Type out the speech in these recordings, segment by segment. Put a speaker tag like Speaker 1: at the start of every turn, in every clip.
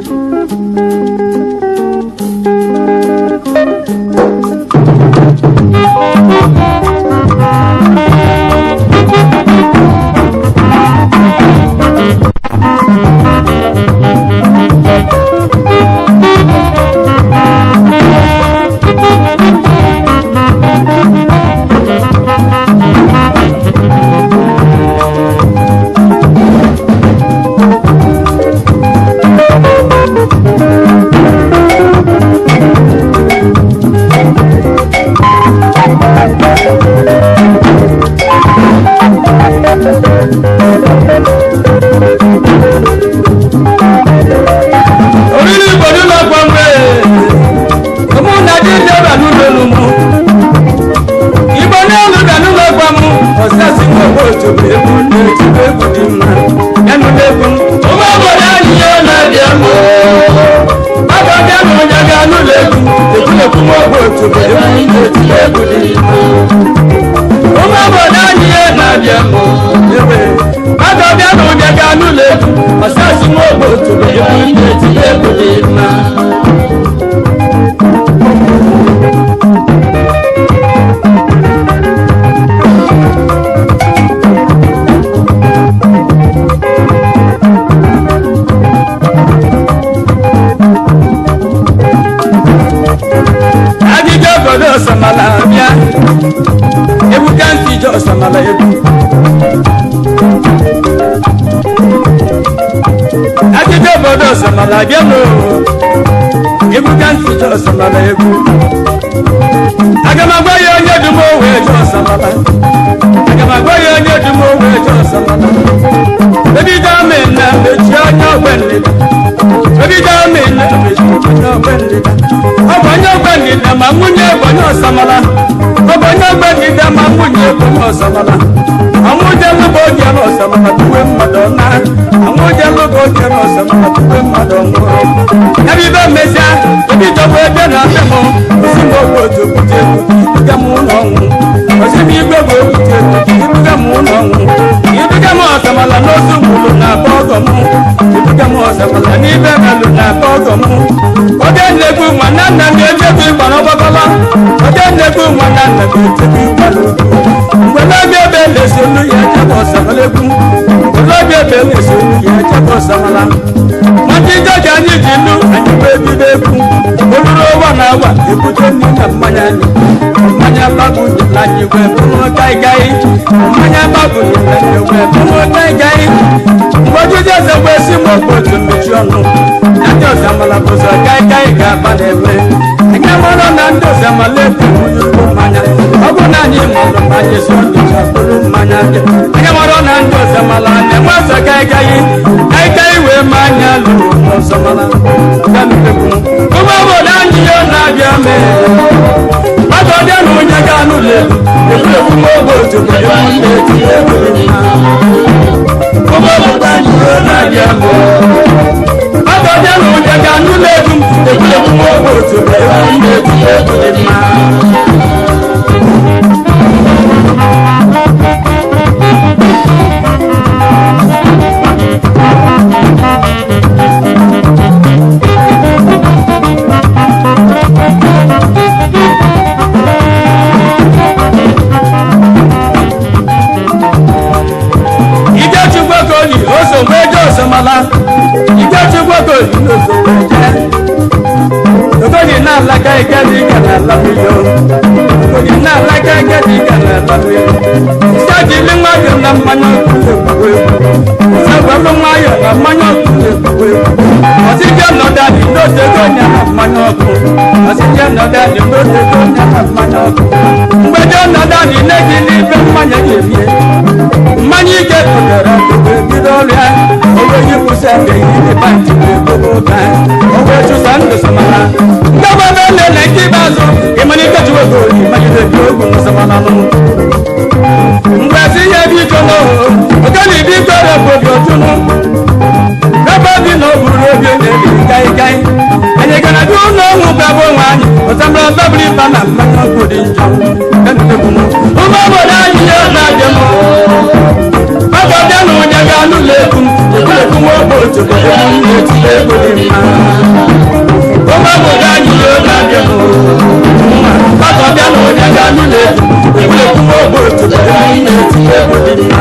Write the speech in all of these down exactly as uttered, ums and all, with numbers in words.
Speaker 1: Come on, obodo na-etile ego dị mma ụmụ obodo anyị na-abịa maka ọbịa na onye ga-anụ na-ebu ụmụ obodo na-etile ego dị mma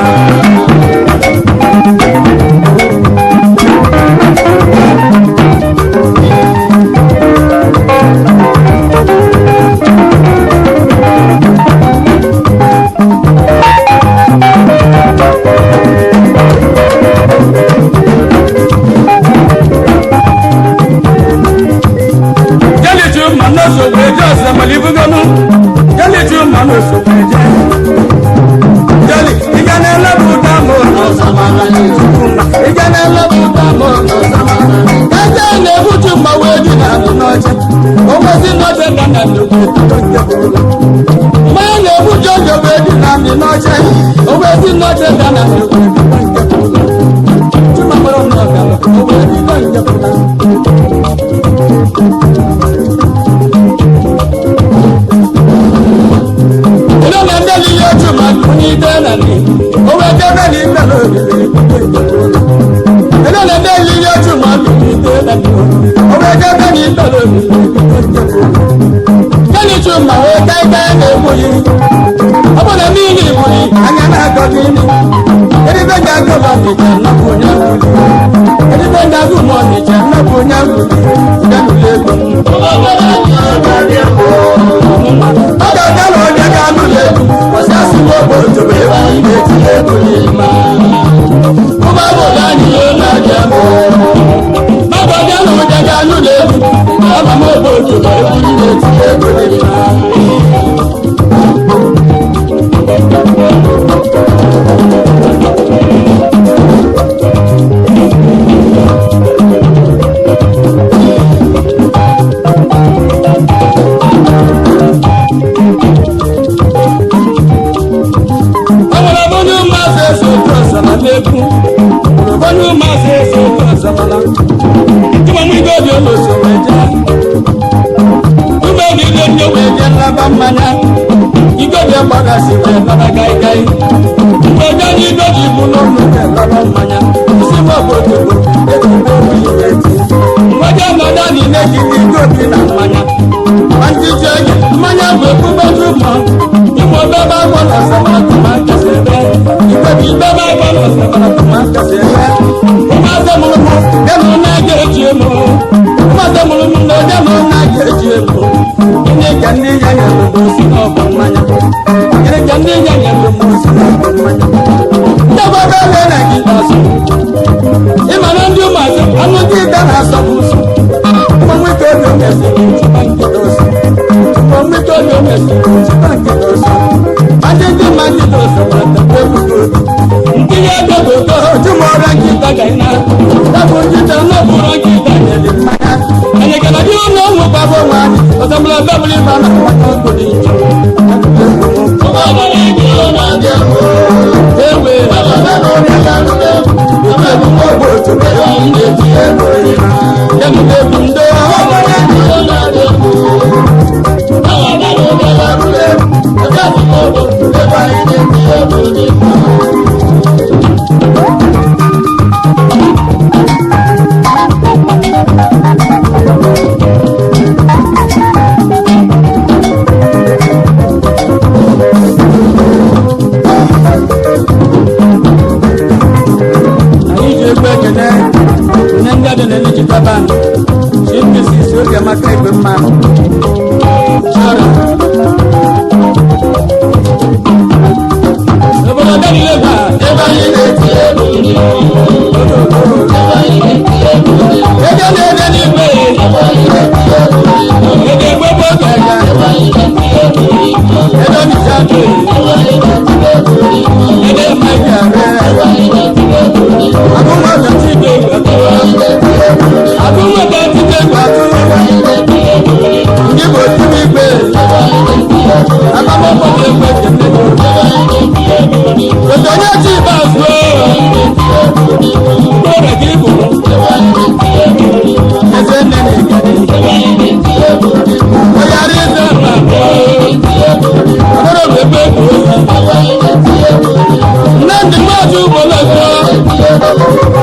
Speaker 2: Don't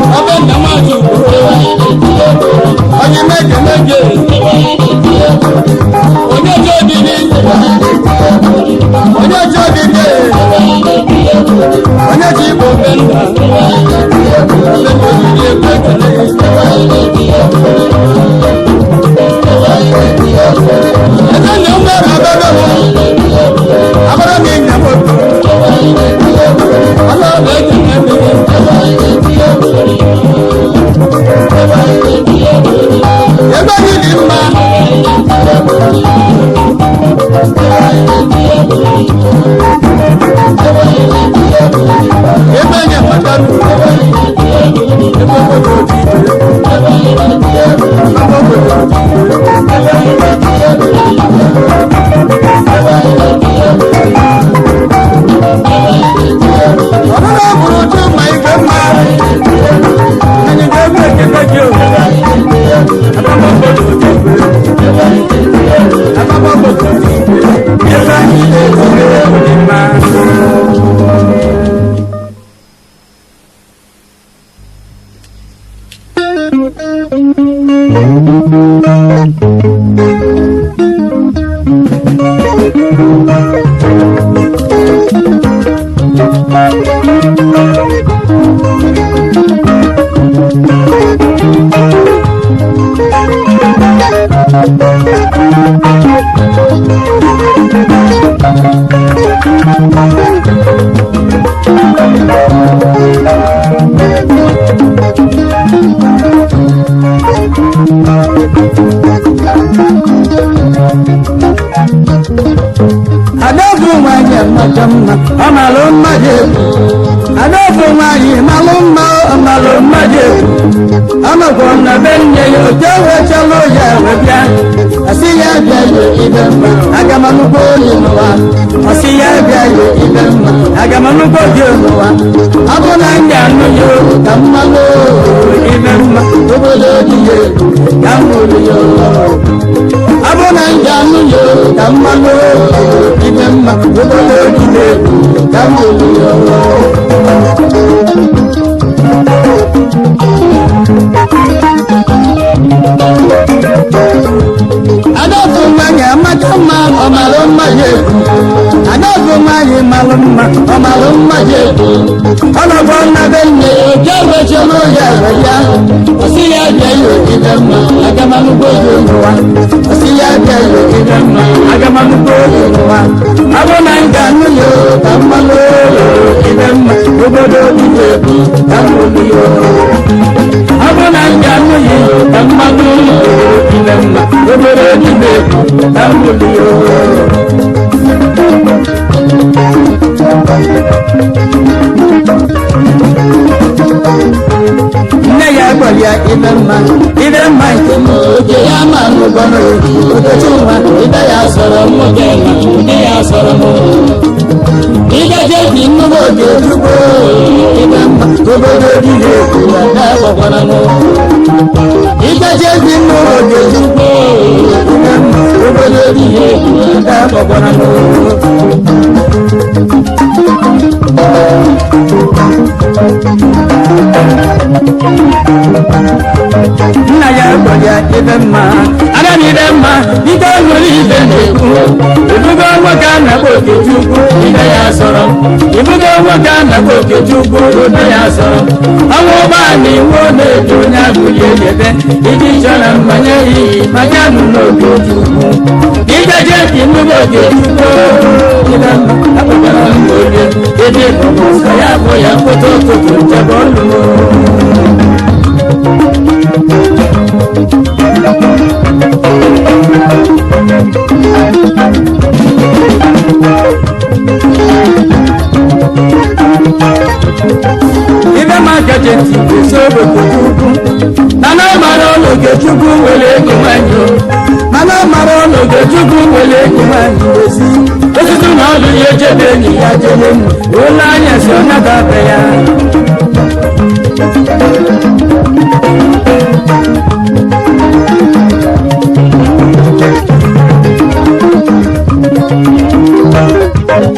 Speaker 1: ọbẹ̀ ndàmájú onye méje méje onye jẹ́ òdìdí onye jẹ́ òdìdí onye jẹ́ ìbò bẹ́ndà ọbẹ̀ òdìdí ẹgbẹ́ ẹgbẹ́ ni ó mẹ́rin abẹ́bẹ́ wọn abẹ́rẹ́ mi ìyàwó ọlọ́ọ̀bẹ̀ ẹgbẹ́ mẹ́rin ẹgbẹ́ yìí ni mma ẹgbẹ́ yẹn pàtàkì ẹgbẹ́ gbogbo ti ọ̀rọ̀ ọ̀bùrù tí ó máa ike mma ẹni tó gbé kékeré o àbábọ̀ gbogbo ti gbé àbábọ̀ gbogbo ti gbé ẹgbẹ́ yìí lè ti gbé òní máa.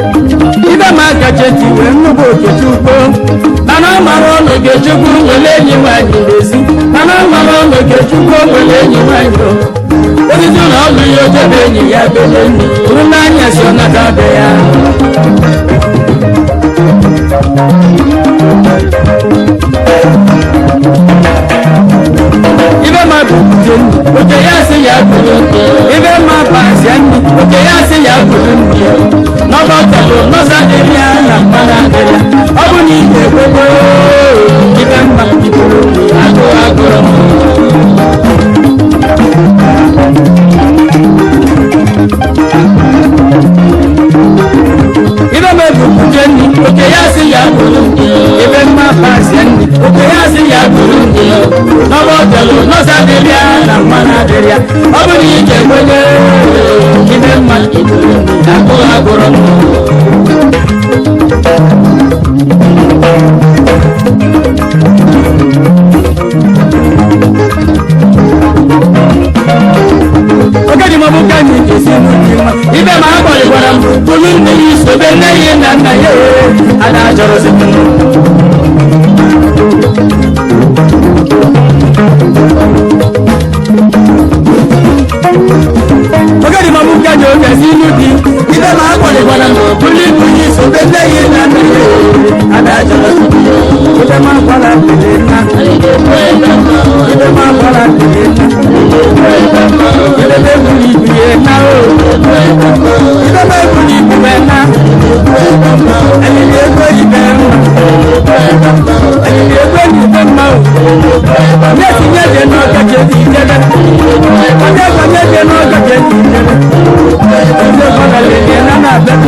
Speaker 2: Okechukwu mana mara ọnụ Okechukwu wele enyi
Speaker 1: enyi nwanyị n'ezi mana mmanụ n'oge chukwu nwere enyi nwanyị osisi na ọlụ ya ojebe enyi ya bele nri uru n'anya si ọnata be ya ibe ma bụ bute nri oke ya si ya bụrụ ibe ma pasi nri oke ya si ya bụrụ nri n'ọbọtọlụ n'ọsa dịrị ya na mmanụ adịrị ọ bụ na ike ekwebe ibe mma iburu agụ agụrụ ibe ma bụ bute nri oke ya si ya bụrụ ibe mma pasi nri oke ya si ya bụrụ nri n'ọbọtọlụ n'ọsa dịrị ya na mmanụ adịrị ya ọ bụ na ike ekwebe ibe mma iburu agụ agụrụ ogedi mo buka ni kesi n'ụdịma ibe ma agbalịkwara m bụrụ nne ya isobe nne ya na nna ya ada achọrọ site ogedi mo buka ni okesi n'ụdị ibe ma agbalịkwara m bụrụ ibu ya isobe nne ya na nna ya ada achọrọ site ibe ma agbala pele nna ibe ma agbala pele nna ibe ma ebuli ibu ya na o ibe ma ebuli ibu ya na elili ego ibe mma elili ego ibe mma o nye tinye je n'ọka jezi ijebe onye gwa nye je n'ọka jezi ijebe onye gwara lele na na-abịa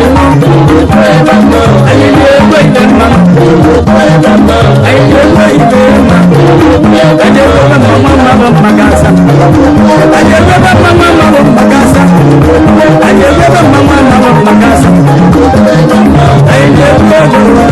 Speaker 1: elili ego ibe mma elili ego ibe mma onye gwara mama mama magasa onye gwara mama mama magasa onye gwara mama mama magasa onye gwara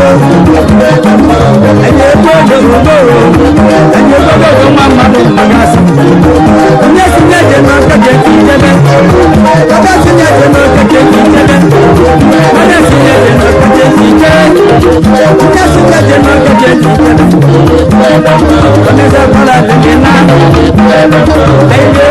Speaker 1: onye gwara onye gwara mama magasa onye sinye je n'ọka jezi ijebe ọba sinye je n'ọka jezi ijebe onye sinye je n'ọka jezi ijebe onye sinye je n'ọka jezi ijebe onye gwara lele na onye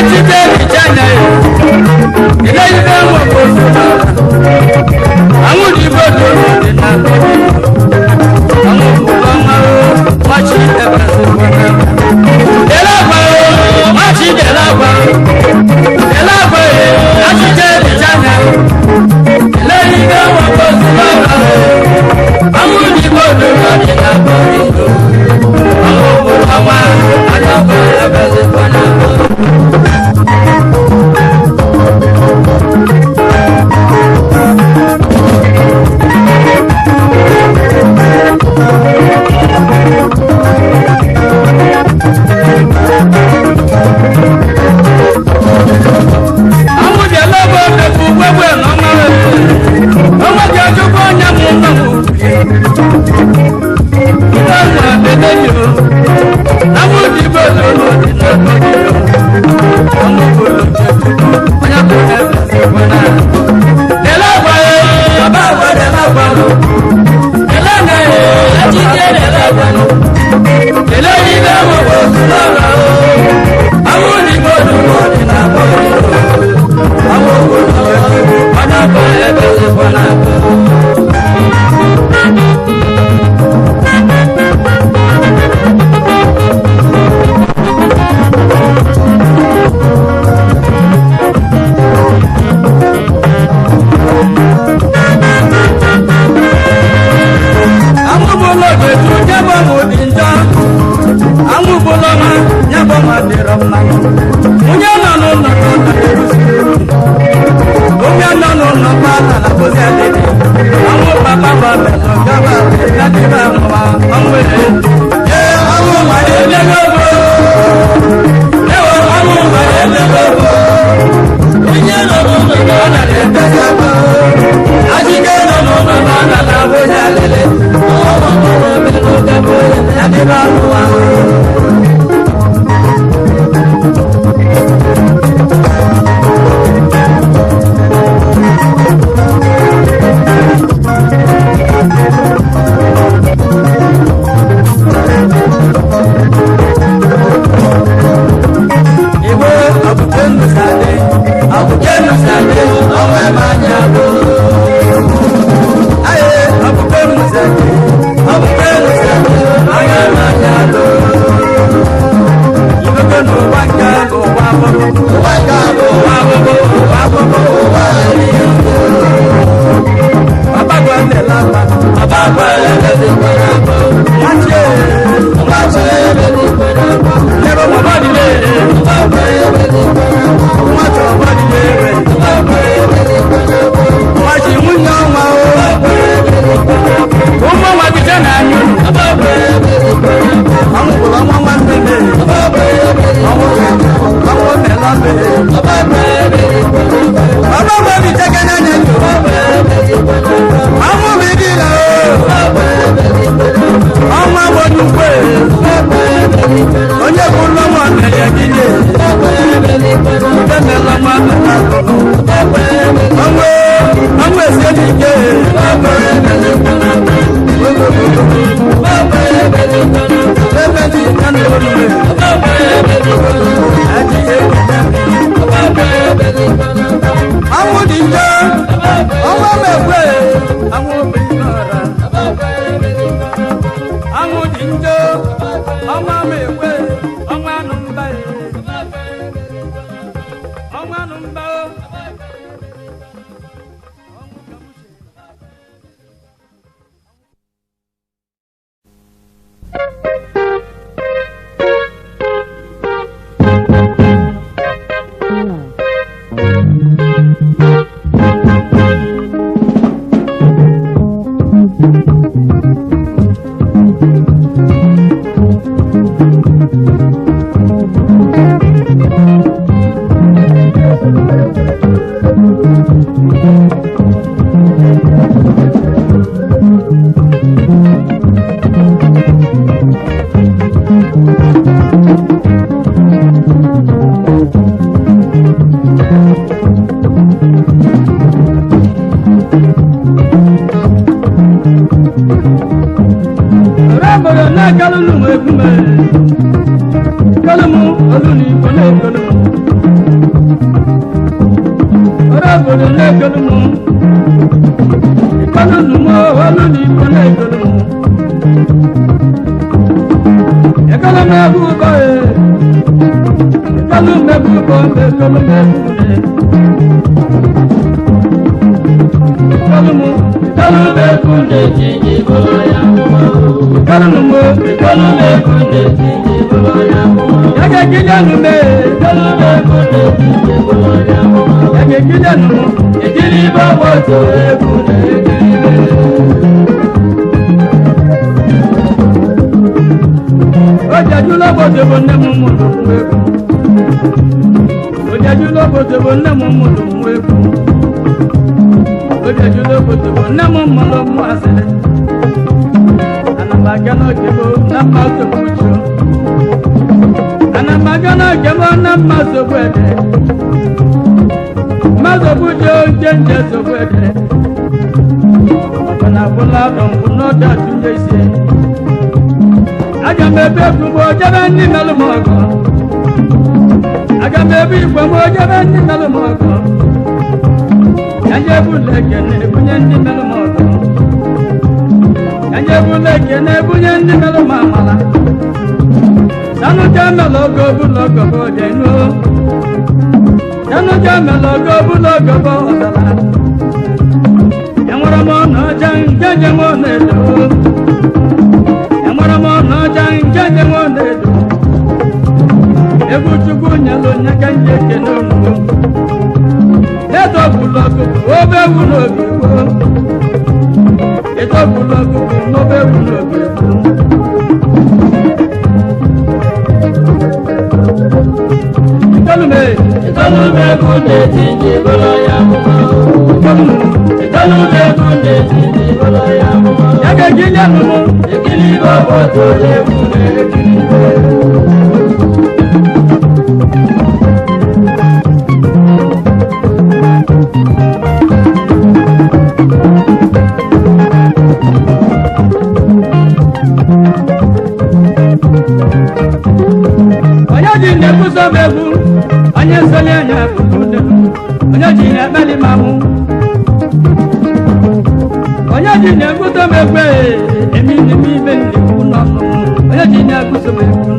Speaker 1: Kalumu, Kalumu, Aluni, Kone, Kalumu. mebu bombe kolu mebu ne kolu mu kolu mebu ne tiji bolo ya mu kolu mu kolu mebu ne tiji bolo ya mu yage gidanu me kolu mebu ne tiji bolo ya mu yage gidanu mu ejiri babo to ebu ne ejiri Ojaju lobodo bo nne mu mu nweku Ojaju lobodo bo nne mu mu nweku Ojaju lobodo bo nne mu mu mu asele Anamaga no kebo na maso kucho Anamaga no kebo na maso kwede Maso kucho jenje so kwede Kana bola don kuno da tunje se Aga mebe kubo jaba ni melu mogo Aga mebe kubo jaba ni melu mogo Yanje bule kene bunye ni melu mogo Yanje bule kene bunye ni melu mamala Sanu jame logo bulo gobo jeno Sanu jame logo bulo gobo odala Yamura mo no jang jang mo nedo Mo no jang jang mo ne do Ebu chugu nyalo nyaka njeke no mo Eto bulo ko obe bulo ko Eto bulo ko obe bulo ko Italume italume kunde tinje bolo ya mo Italume kunde tinje bolo ya mo Yaga ginya mo Ekili babo to le mune ekili Oya di ne kuso bebu anya sole anya kude Oya di ne bali mamu Oya di ne kuso bebu emi ni mi bendi kuno Oya di ne kuso bebu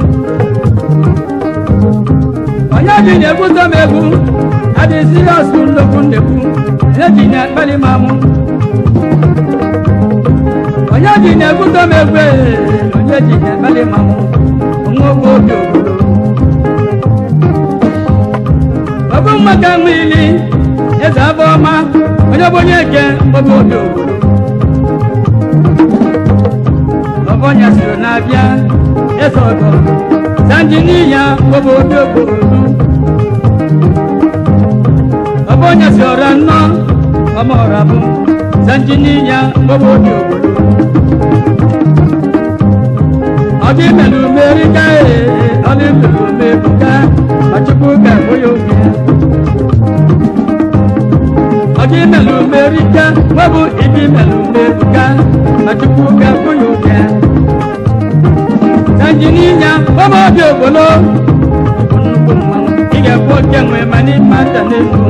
Speaker 1: Oya di ne kuso bebu adi serious kuno kunde ku Oya di ne bali mamu Oya di ne kuso bebu Oya di ne bali mamu Ngogo bio Babu makamili eza boma Oya bonyeke babu bio Obonya siro na bia esogo Sanjiniya bobo dogo Obonya siro no omorabu Sanjiniya bobo dogo Odi melu merika e odi melu mebuka Achukuka boyo Odi melu merika wabu ibi melu mebuka Achukuka boyo Sanjiniya bobo dogo Iga boke mwe mani mata nenu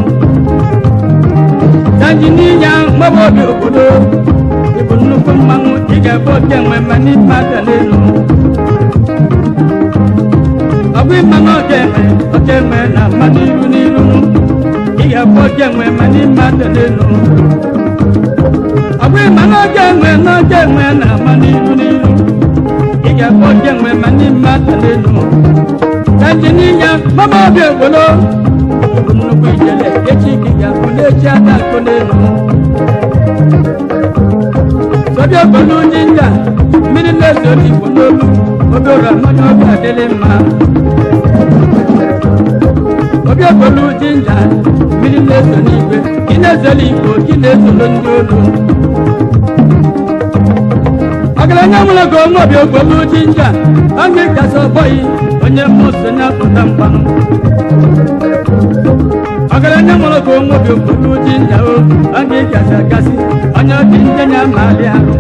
Speaker 1: Sanjiniya bobo dogo Ibunu kumangu iga boke mwe mani mata nenu Agui mango keme, okeme na maniru niru Iga boke mwe mani mata nenu Agui mango keme, no keme na maniru niru Iga boke mwe mani mata nenu Sanjiniya mama biogolo Ibunu kujele echi kiga kule chata konenu Sobyo kolu jinja Mini leso ni kunolu Obora manyo kadele ma Obyo kolu jinja Mini leso ni kwe Kine zeli ko kine zolo njolo Agala nyamula ko ngobyo kolu jinja Angi kaso boy Onye musu na kutambang Agala nyamula ko ngobyo kolu jinja Angi kasa kasi Onye jinja nyamali haru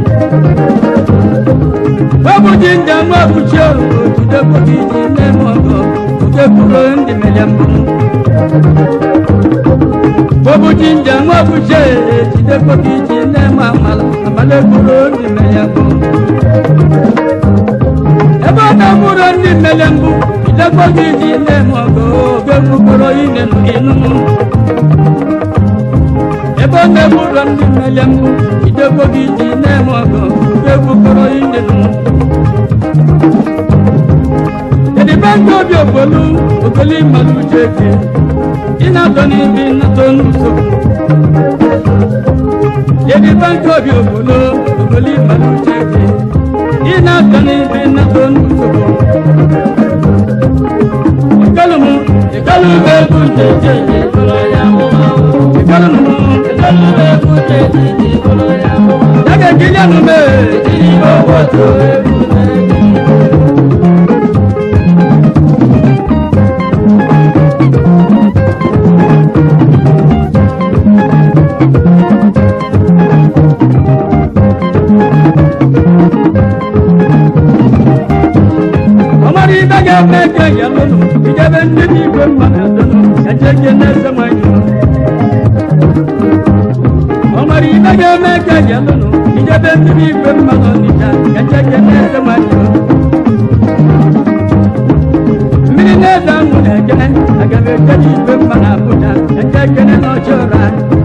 Speaker 1: Babu jinja mwabu chio Tude kwa kiji nemogo Tude kuro ndi meliambu Babu jinja mwabu chio Tude kwa kiji nemamala Amale kuro ndi meliambu Eba na kuro ndi meliambu idekpogi ji na-emogo ga-ekwukọrọ ine n'inu ebe ọ na-egburo ndị mmele m idekpogi ji na-emogo ga-ekwukọrọ ine n'inu edibe ndị obi ogbolu ogoli mmadụ uche gị ịna-atọ n'ibi nnatọ n'usoro edibe ndị obi ogbolu ogoli mmadụ uche gị ịna-atọ n'ibi nnatọ n'usoro ìkọlùmù ìkọlùmù ẹkú jẹjẹ ìkọlọ ya mọ ìkọlùmù ìkọlùmù ẹkú jẹjẹ ìkọlọ ya mọ. Jáde kílíọ̀nù bẹ́ẹ̀ ìdílé owó tó ẹkú jẹjẹ. Ọmọdé ìdájọ́ mẹ́kẹ́ yẹn lónìí. Ijebe ndị igwe mmanụ adọnụ ejeke na-ese nwanyị ọmara ibe ga-eme ka ya lụnụ ijebe ndị igwe mmanụ ọnịcha ejeke na-ese nwanyị mmiri na-eze anwụ na-eke aga m eje n'igwe mmanụ Abuja ejekene n'ọchị ụra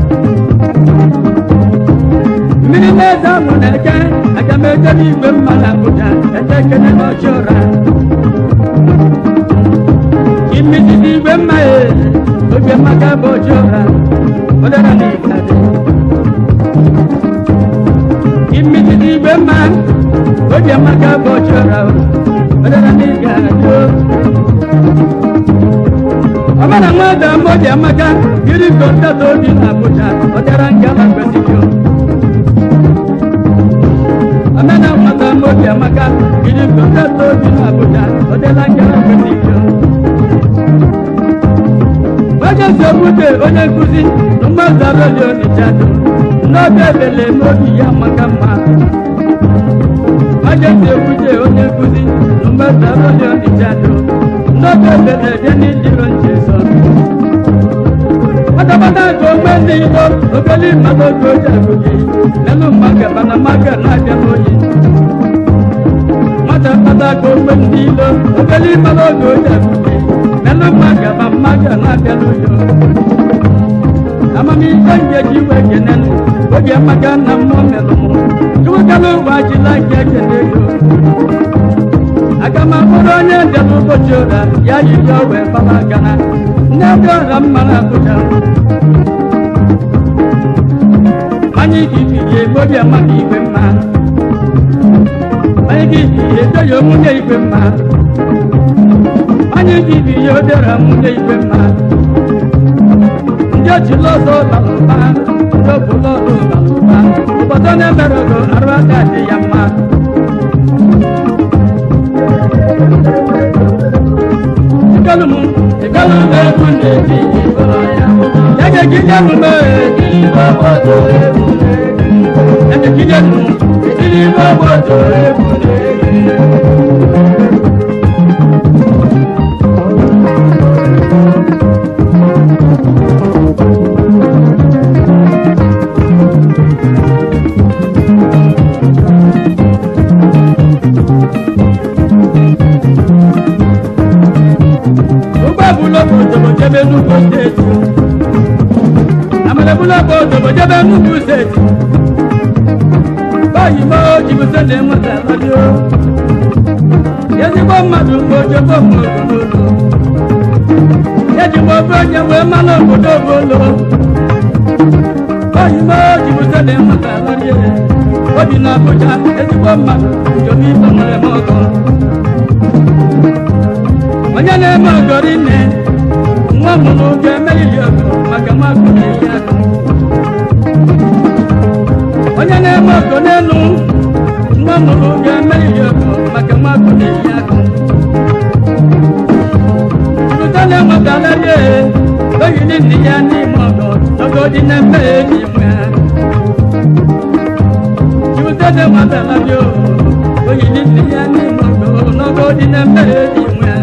Speaker 1: mmiri na-eze anwụ na-eke aga m eje n'igwe mmanụ Abuja ejekene n'ọchị ụra imiti di igwe mma ye oge maka bọchị ọra ọdara n'ikade imiti di igwe mma oge maka bọchị ọra ọdara n'ikade ọbara nwada mmoji amaka yiri kọntato obi na Abuja ọdara ngala kwesịrị ọbara nwada mmoji amaka yiri kọntato obi na Abuja ọdara ngala kwesịrị Majesty Okwute onye nkuzi mmadụ arụli Onitsha n'oge ebele n'obi ya maka mma Majesty Okwute onye nkuzi mmadụ arụli Onitsha n'oge ebele dị n'ijiro nchezo Matabata ka ogbe ndị Igbo obeli mmadụ oge oji agụgị n'elu mmaga mana mmaga na-abịa n'oyi Matabata ka ogbe ndị Igbo obeli mmadụ oge oji agụgị n'elu mmaga ma mmaga na-abịa n'oyi amamihe ngeji iwe kenenu oge maka na mmụọ melụ mụ iwekala ụwa achịla nke ekene ego aga m abụrụ onye ndebe ụbọchị ụra ya yigo wee baba gana nne dị ọra mmara Abuja anyị gibiye obi amaka igwe mma anyị gibiye edoghị omunye igwe mma anyị gibiye odera nwunye igwe mma ndị ochi lọzọ balụba ndị obulọdụ balụba ụbọdọ na-emere ogo arụ aka dị ya mma ịgalụmụ ịgalụmụ egwu na-eji ya ga-egide emume ya ga-egide emume etiri ime obodo egwu jebe Enugu steeti amalebula bodo jebe Enugu steeti bayi mo jibuze le nwata ladio ezigbo mmadụ mgbe ojebo mmadụ ejigbo ofe onye wee mmanụ obodo obolo bayi mo jibuze le nwata ladio obi na Abuja ezigbo mmadụ jobi ibe nwere m ọgọ onye na-eme ọgọrị nne nwa mụrụ ga-eme ili ọgụ maka mmadụ na-eyi akụ onye na-eme ọgọ n'elu nwa mụrụ ga-eme ili ọgụ maka mmadụ na-eyi akụ jupụta na-enwetala ya oyiri nne ya n'ime ọgọ ọgọ dị na mbe n'ime ha jupụta na-enwetala ya oyiri nne ya n'ime ọgọ n'ọgọ dị na mbe n'ime ha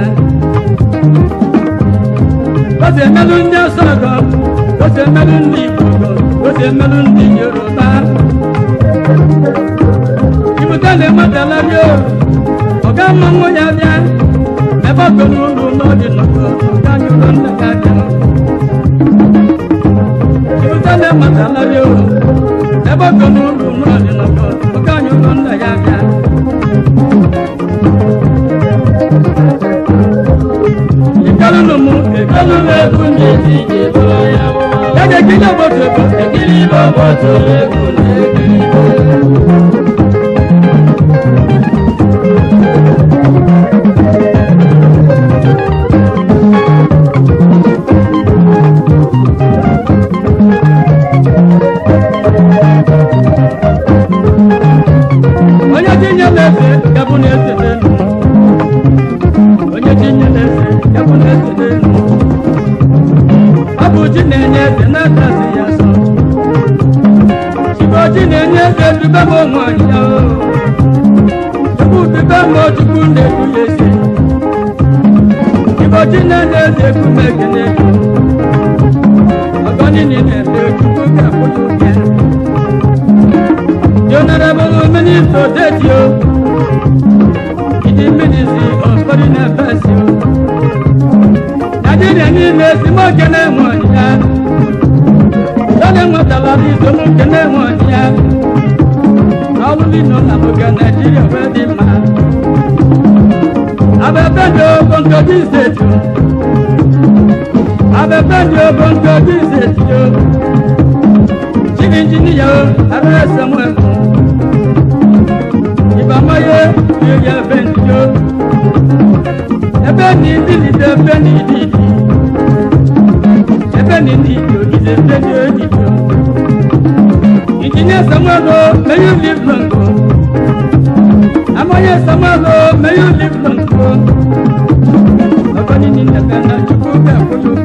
Speaker 1: Ose melu ndị Asọgọ, ose melu ndị Igbo, ose melu ndị Yoruba. Ibute na-enwetala gị ọga mmanwụ ya bịa ebe ọ gọ n'ụlọ n'ọdị nọkọ ka anyị ụlọ nna ya dị chibụtana matala dị o ebe ọkọ n'ụlọ n'ọdị nọkọ ka anyị ụlọ nna ya bịa ìkálùnù mú ìkálùnù ẹkú ní ìdíje bọ́lá yá wọ́n. Gẹ́gẹ́ kí ló bọ́ tó bọ́ èkìlì bọ́ bọ́ tó ẹkú ní èkìlì bọ́. Onye ti nye lẹ́sẹ̀ gabú ní ẹsẹ̀ lẹ́nu. Onye ti nye lẹ́sẹ̀ gabú ní ẹsẹ̀ lẹ́nu. Ọbụ ji na-enye eze na-atazi ya sọ. Chukwu ji na-enye eze dube m onwe anyị ya o. Chukwu dube m Chukwu na-edu ya esi. Chukwu ji na-enye eze ekume ekene ego. Ọgọ niile na-ete Chukwu ga-akwụdo ya. Honorable Minister Detio, the Ministry of Foreign Affairs. Nigeria needs more than one year. Don't want to love you so much than one year. All we know about Nigeria, where the man. I've a better bunker this day. I've a better bunker this day. Chief engineer, I've heard somewhere. Ibamaye, you have been to a penny, did a penny, did a penny, did a penny. Engineer Samalo, may you live long. Amaya Samalo, may you live long. A penny in the Ghana to go back for you.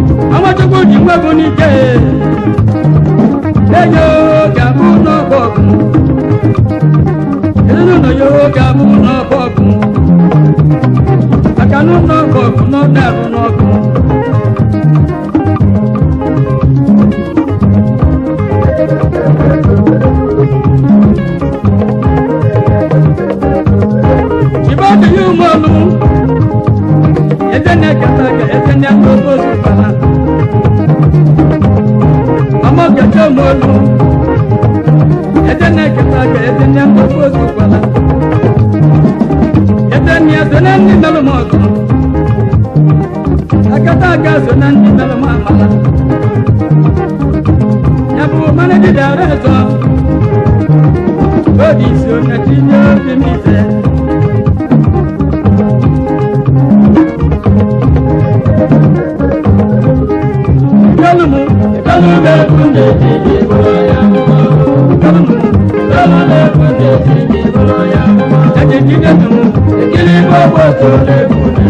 Speaker 1: Hey yo, gabu no boku. gabu no boku akanu no boku no daru no ku Ibadu yumonu Yedene kataka yedene bobo supana Amo gacho monu Yedene kataka yedene bobo supana Yedene yedene ni melumoto Akataka zonan ni melumamala Yabu mane di darezo Bodi so na tinyo bimize Kalumu, kalumu kunde tiji boloya mama. Kalumu, kalumu kunde tiji boloya mama. Eje jide tumu, ekili bobo tole kunde.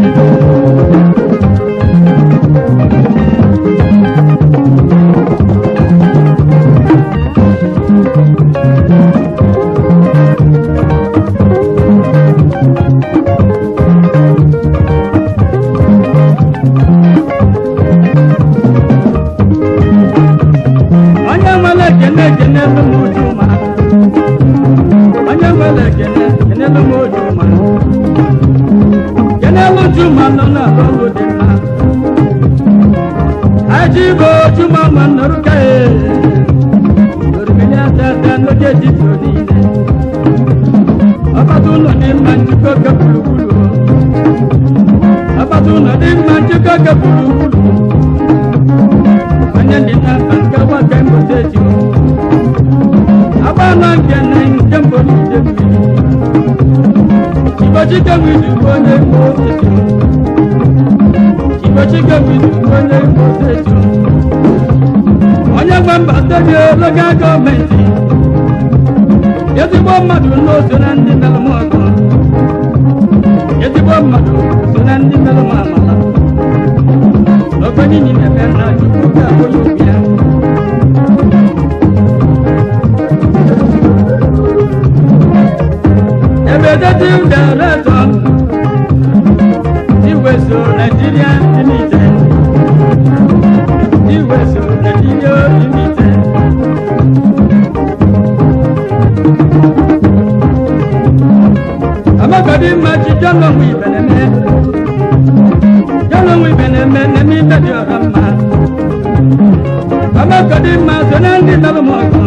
Speaker 1: Ajibo chuma manaruka e Urminya tata no jeji toni Abatu no ni manchuko kapulu bulu Abatu no ni manchuko kapulu bulu Manyandi na banka wa kembo tejo Abana kene kembo ni jeji Ibajika widu kone mo tejo Ibajika widu kone mo tejo Onye gwamba tejo loga gọọmenti Ezigbo mmadụ n'oso na ndị melụ m ọgọ Ezigbo mmadụ so na ndị melụ m amala Okwenye nyi mepe na chukwu ka onye obi ya Ebe deti ụdaretọ Iweso Nigeria Limited Iweso Nigeria Limited Amakadi machi jalo wi beneme Jalo wi beneme nemi bedi orama Amakadi ma sonandi melo moko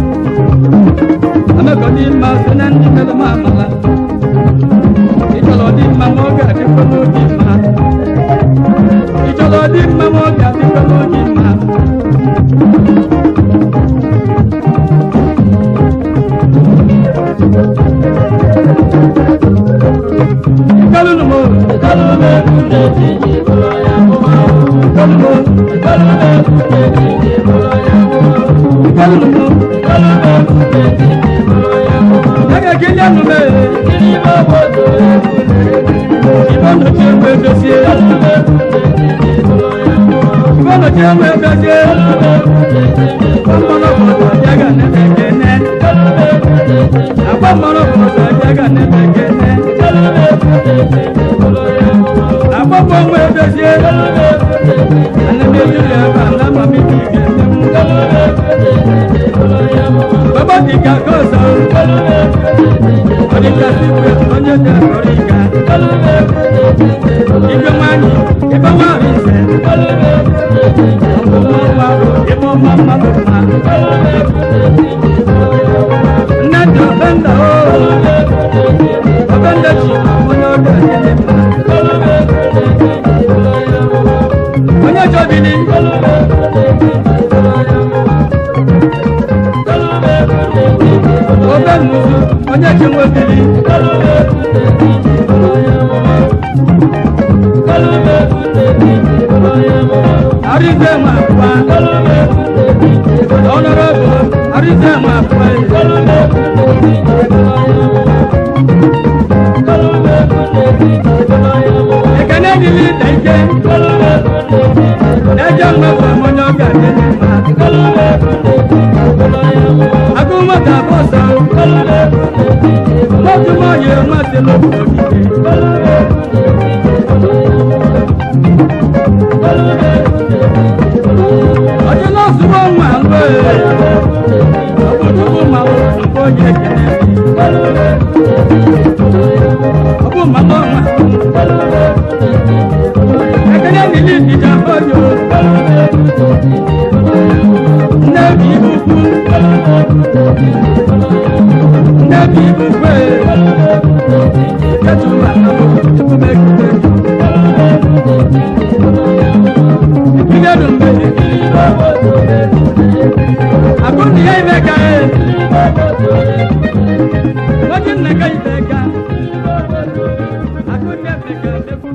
Speaker 1: Amakadi ma sonandi melo mamala Icholo di mamoga di kono di ma Icholo di mamoga di kono di ma Kalumo, kalumo kunde tiji boloya mama. Kalumo, kalumo kunde tiji boloya mama. Kalumo, kalumo kunde tiji boloya mama. Jaga kinya nume, kini bobo tole kunde. Ibono chembe dosie, kalumo kunde tiji boloya mama. Ibono chembe dosie, kalumo kunde tiji boloya mama. Jaga nebe kene, kalumo kunde tiji. Abamoro bobo jaga nebe kene, kalumo kunde tiji. Ababo mwe dosie, anebe yule bana mami kigende mu. Baba dika kosa, odika siwe onye de orika. Ibe mani, ibe warise, omo waro, ibe mama mama. Nada benda o, benda chi, onye de yelema. Onye jobili, obe muzu, onye chimobili. Arize mapwa, honorable, arize mapwa. Ekene dili deke, eja mwa monyo gadene ma. Aguma tabosa, motu ye ma se lo ko dike aje lo suwo ma lo obo to ma lo ko je kene obo ma lo ma ekene ni ni ni ja ho yo na bi bu na bi bu pe ka tu ma na tu me ku Ina dum be akoni ai be ka e wajin na kai be ka akoni be ka be ku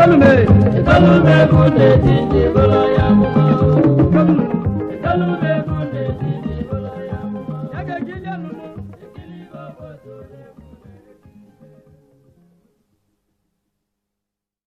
Speaker 2: Kalume, kalume,